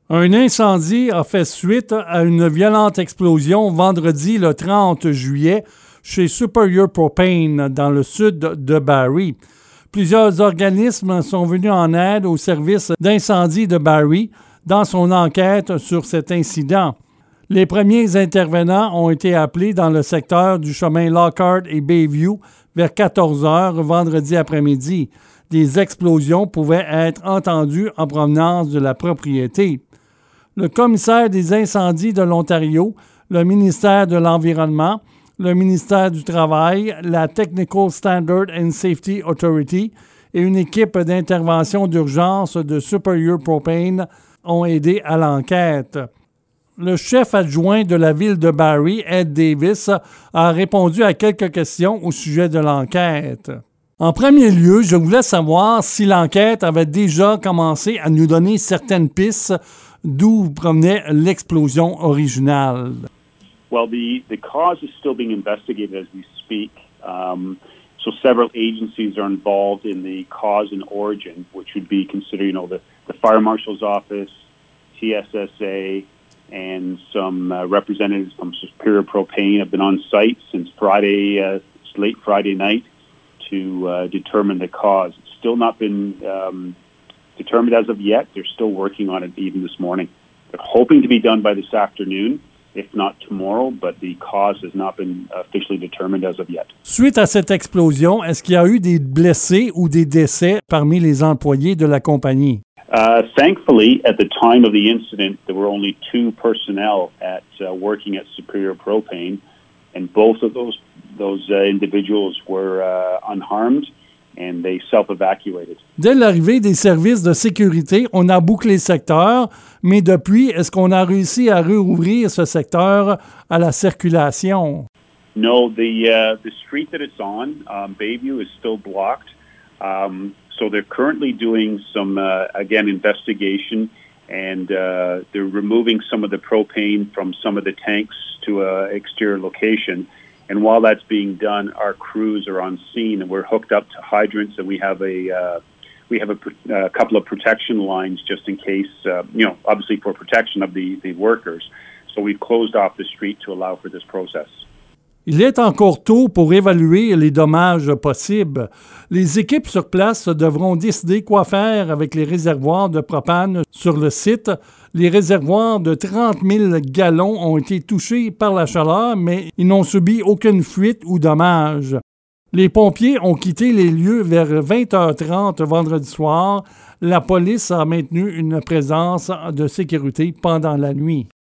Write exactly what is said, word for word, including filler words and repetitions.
Un incendie a fait suite à une violente explosion vendredi le trente juillet chez Superior Propane dans le sud de Barrie. Plusieurs organismes sont venus en aide au service d'incendie de Barrie dans son enquête sur cet incident. Les premiers intervenants ont été appelés dans le secteur du chemin Lockhart et Bayview vers quatorze heures vendredi après-midi. Des explosions pouvaient être entendues en provenance de la propriété. Le commissaire des incendies de l'Ontario, le ministère de l'Environnement, le ministère du Travail, la Technical Standard and Safety Authority et une équipe d'intervention d'urgence de Superior Propane ont aidé à l'enquête. Le chef adjoint de la ville de Barrie, Ed Davis, a répondu à quelques questions au sujet de l'enquête. En premier lieu, je voulais savoir si l'enquête avait déjà commencé à nous donner certaines pistes d'où provenait l'explosion originale. Well, the, the cause is still being investigated as we speak. Um, so several agencies are involved in the cause and origin, which would be considered, you know, the, the Fire Marshal's Office, T S S A, and some uh, representatives from Superior Propane have been on site since Friday, uh, late Friday night, to uh, determine the cause. It's still not been um, determined as of yet. They're still working on it even this morning. They're hoping to be done by this afternoon, if not tomorrow, but the cause has not been officially determined as of yet. Suite à cette explosion, est-ce qu'il y a eu des blessés ou des décès parmi les employés de la compagnie? Uh, thankfully, at the time of the incident, there were only two personnel at uh, working at Superior Propane, and both of those those uh, individuals were uh, unharmed, and they self-evacuated. Dès l'arrivée des services de sécurité, on a bouclé le secteur, mais depuis, est-ce qu'on a réussi à rouvrir ce secteur à la circulation? No, the uh, the street that it's on, um, Bayview, is still blocked. Um, So they're currently doing some, uh, again, investigation, and uh, they're removing some of the propane from some of the tanks to an exterior location. And while that's being done, our crews are on scene, and we're hooked up to hydrants, and we have a uh, we have a, a couple of protection lines just in case, uh, you know, obviously for protection of the, the workers. So we've closed off the street to allow for this process. Il est encore tôt pour évaluer les dommages possibles. Les équipes sur place devront décider quoi faire avec les réservoirs de propane sur le site. Les réservoirs de trente mille gallons ont été touchés par la chaleur, mais ils n'ont subi aucune fuite ou dommage. Les pompiers ont quitté les lieux vers vingt heures trente vendredi soir. La police a maintenu une présence de sécurité pendant la nuit.